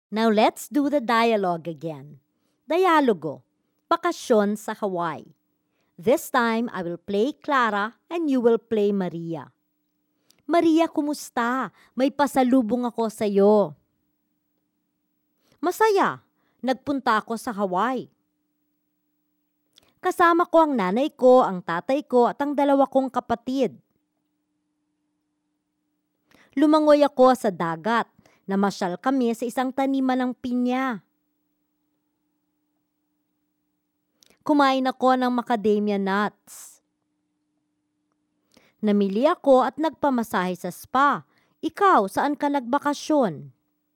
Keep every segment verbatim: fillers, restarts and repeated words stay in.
Now let's do the dialogue again. Dialogo. Bakasyon sa Hawaii. This time, I will play Clara and you will play Maria. Maria, kumusta? May pasalubong ako sa'yo. Masaya. Nagpunta ako sa Hawaii. Kasama ko ang nanay ko, ang tatay ko at ang dalawa kong kapatid. Lumangoy ako sa dagat. Namasyal kami sa isang taniman ng pinya. Kumain ako ng macadamia nuts. Namili ako at nagpamasahe sa spa. Ikaw, saan ka nagbakasyon?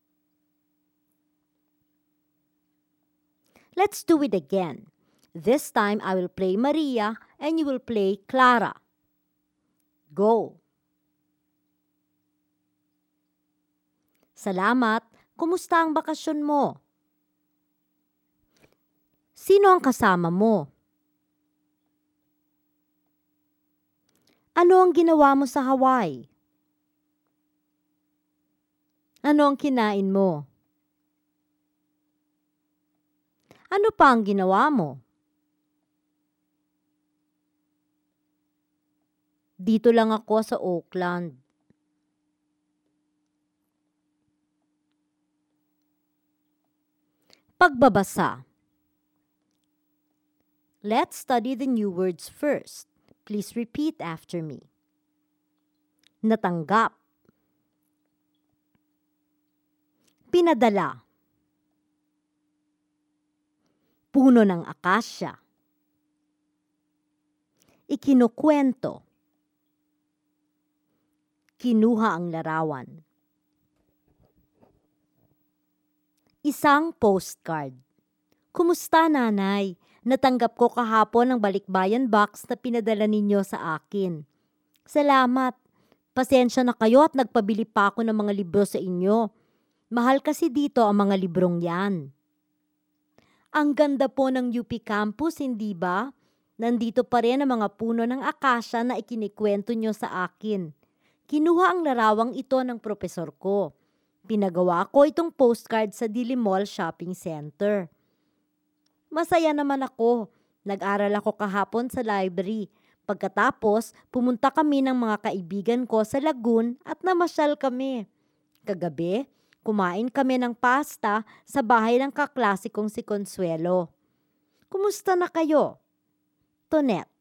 Let's do it again. This time, I will play Maria and you will play Clara. Go! Salamat. Kumusta ang bakasyon mo? Sino ang kasama mo? Ano ang ginawa mo sa Hawaii? Ano ang kinain mo? Ano pa ang ginawa mo? Dito lang ako sa Oakland. Pagbabasa. Let's study the new words first. Please repeat after me. Natanggap. Pinadala. Puno ng akasya. Ikinukwento. Kinuha ang larawan. Isang postcard. Kumusta, nanay? Natanggap ko kahapon ang balikbayan box na pinadala ninyo sa akin. Salamat. Pasensya na kayo at nagpabili pa ako ng mga libro sa inyo. Mahal kasi dito ang mga librong yan. Ang ganda po ng U P campus, hindi ba? Nandito pa rin ang mga puno ng akasya na ikinikwento nyo sa akin. Kinuha ang larawang ito ng propesor ko. Pinagawa ko itong postcard sa Dili Mall Shopping Center. Masaya naman ako. Nag-aral ako kahapon sa library. Pagkatapos, pumunta kami ng mga kaibigan ko sa lagoon at namasyal kami. Kagabi, kumain kami ng pasta sa bahay ng kaklasikong si Consuelo. Kumusta na kayo? Tonet.